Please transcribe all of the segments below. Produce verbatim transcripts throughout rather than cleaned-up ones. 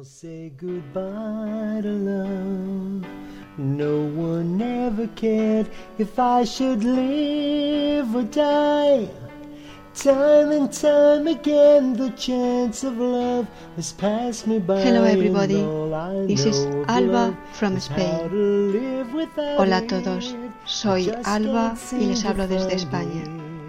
I'll say goodbye to love. No one ever cared if I should live or die. Time and time again the chance of love has passed me by. Hello everybody, this is Alba from Spain. Hola a todos, soy Alba y les hablo desde España.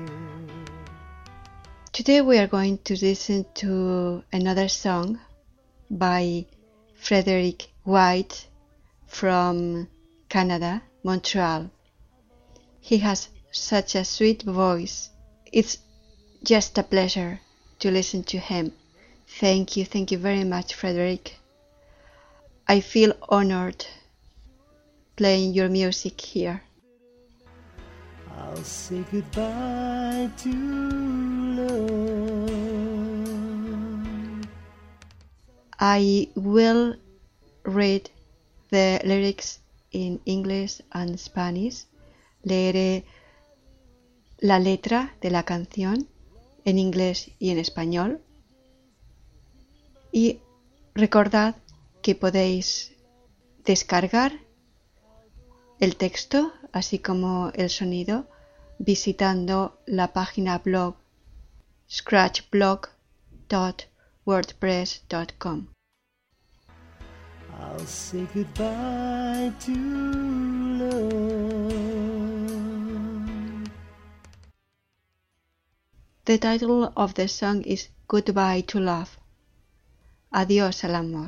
Today we are going to listen to another song by Frederick White from Canada, Montreal. He has such a sweet voice. It's just a pleasure to listen to him. Thank you, thank you very much, Frederick. I feel honored playing your music here. I'll say goodbye to love. I will read the lyrics in English and Spanish. Leeré la letra de la canción en inglés y en español. Y recordad que podéis descargar el texto, así como el sonido, visitando la página blog scratchblog dot wordpress dot com. I'll say goodbye to love. The title of the song is Goodbye to Love. Adiós al amor.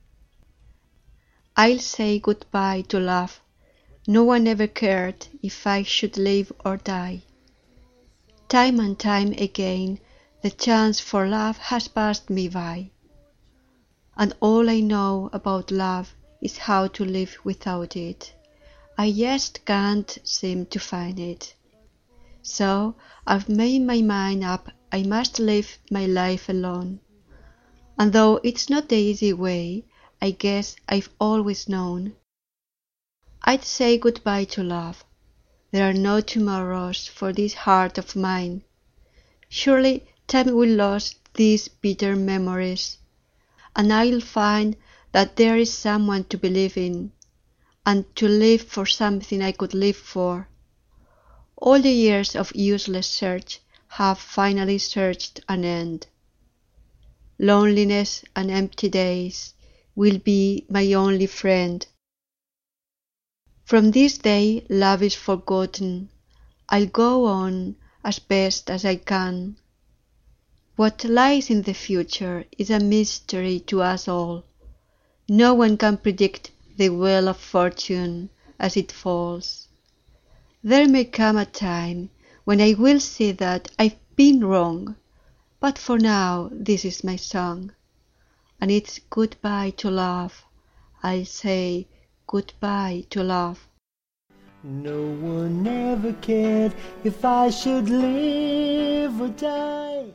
I'll say goodbye to love. No one ever cared if I should live or die. Time and time again the chance for love has passed me by. And all I know about love is how to live without it. I just can't seem to find it. So I've made my mind up I must live my life alone. And though it's not the easy way, I guess I've always known I'd say goodbye to love. There are no tomorrows for this heart of mine. Surely time will lose these bitter memories, and I'll find that there is someone to believe in, and to live for something I could live for. All the years of useless search have finally searched an end. Loneliness and empty days will be my only friend. From this day love is forgotten. I'll go on as best as I can. What lies in the future is a mystery to us all. No one can predict the wheel of fortune as it falls. There may come a time when I will see that I've been wrong, but for now this is my song, and it's goodbye to love. I'll say goodbye to love. No one ever cared if I should live or die.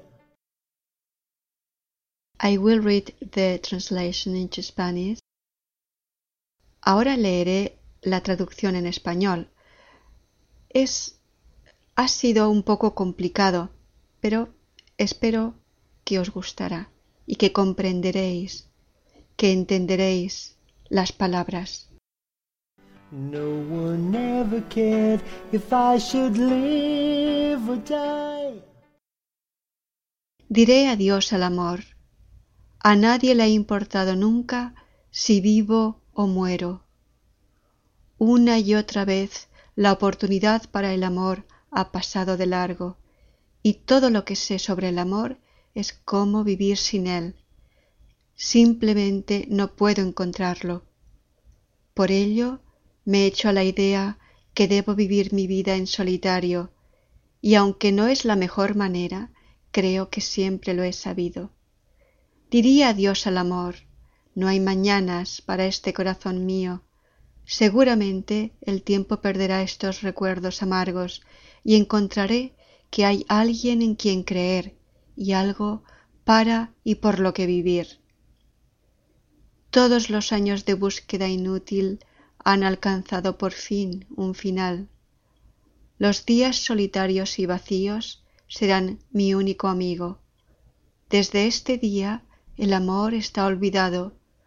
I will read the translation into Spanish. Ahora leeré la traducción en español. Es, ha sido un poco complicado, pero espero que os gustará y que comprenderéis, que entenderéis las palabras. No one ever cared if I should live or die. Diré adiós al amor. A nadie le ha importado nunca si vivo o muero. Una y otra vez la oportunidad para el amor ha pasado de largo, y todo lo que sé sobre el amor es cómo vivir sin él. Simplemente no puedo encontrarlo. Por ello, me he hecho a la idea que debo vivir mi vida en solitario, y aunque no es la mejor manera, creo que siempre lo he sabido. Diría adiós al amor. No hay mañanas para este corazón mío. Seguramente el tiempo perderá estos recuerdos amargos y encontraré que hay alguien en quien creer y algo para y por lo que vivir. Todos los años de búsqueda inútil han alcanzado por fin un final. Los días solitarios y vacíos serán mi único amigo. Desde este día el amor está olvidado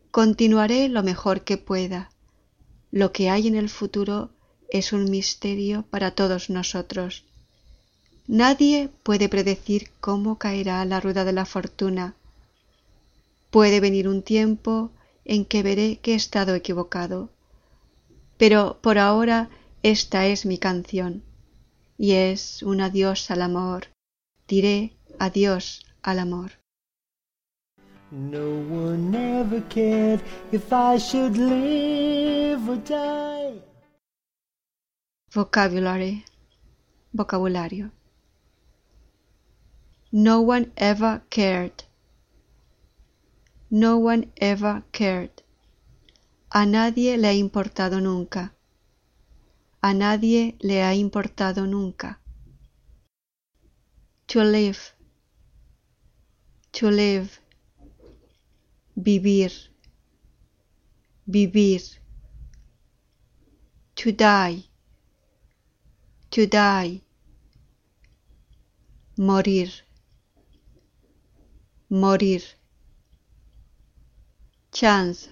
continuaré lo mejor que pueda. Lo que hay en el futuro es un misterio para todos nosotros. Nadie puede predecir cómo caerá la rueda de la fortuna. Puede venir un tiempo en que veré que he estado equivocado. Pero por ahora esta es mi canción, y es un adiós al amor. Diré adiós al amor. No one ever cared if I should live or die. Vocabulary. Vocabulario. No one ever cared. No one ever cared. A nadie le ha importado nunca. A nadie le ha importado nunca. To live. To live. Vivir. Vivir. To die. To die. Morir. Morir. Chance.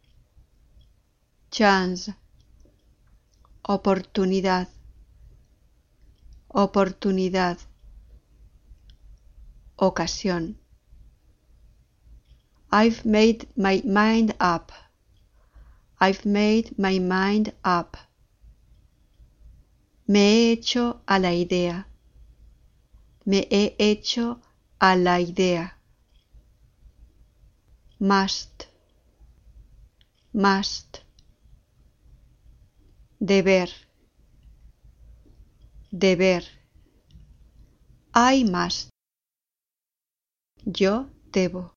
Chance. Oportunidad. Oportunidad. Ocasión. I've made my mind up. I've made my mind up. Me he hecho a la idea. Me he hecho a la idea. Must. Must. Deber. Deber. I must. Yo debo.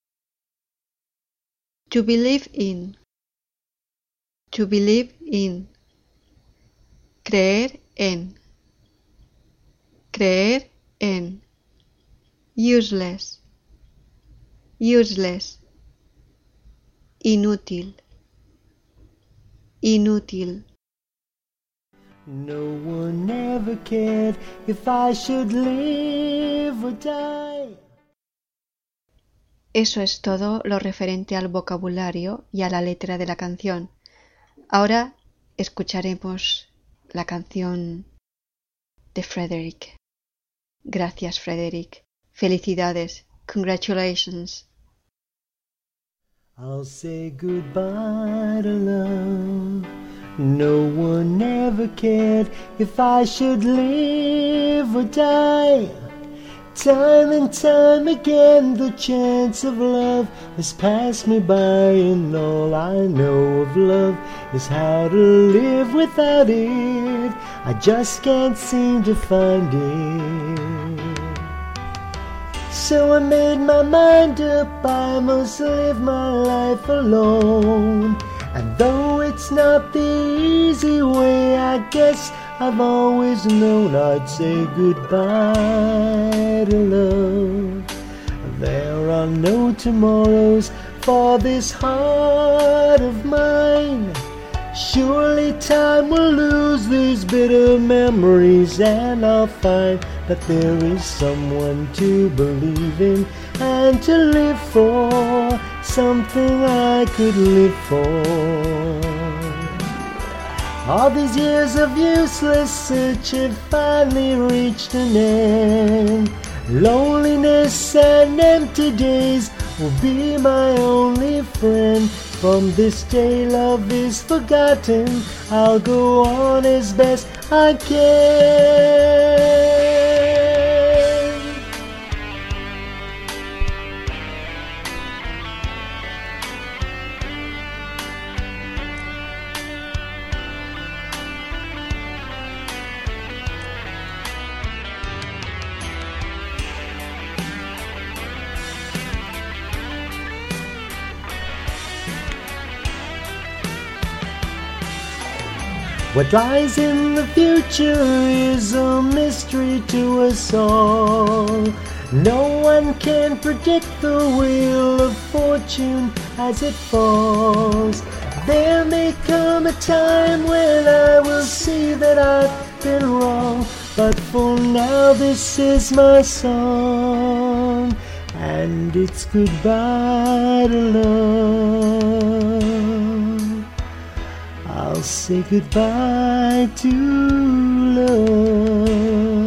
To believe in. To believe in. Creer en. Creer en. Useless. Useless. Inútil. Inútil. No one ever cared if I should live or die. Eso es todo lo referente al vocabulario y a la letra de la canción. Ahora escucharemos la canción de Frederick. Gracias, Frederick. Felicidades. Congratulations. I'll say goodbye to love. No one ever cared if I should live or die. Time and time again the chance of love has passed me by, and all I know of love is how to live without it. I just can't seem to find it. So I made my mind up, I must live my life alone. And though it's not the easy way, I guess I've always known I'd say goodbye to love. There are no tomorrows for this heart of mine. Surely time will lose these bitter memories, and I'll find that there is someone to believe in and to live for, something I could live for. All these years of useless search have finally reached an end. Loneliness and empty days will be my only friend. From this day love is forgotten, I'll go on as best I can. What lies in the future is a mystery to us all. No one can predict the wheel of fortune as it falls. There may come a time when I will see that I've been wrong, but for now this is my song, and it's goodbye to love. I'll say goodbye to love.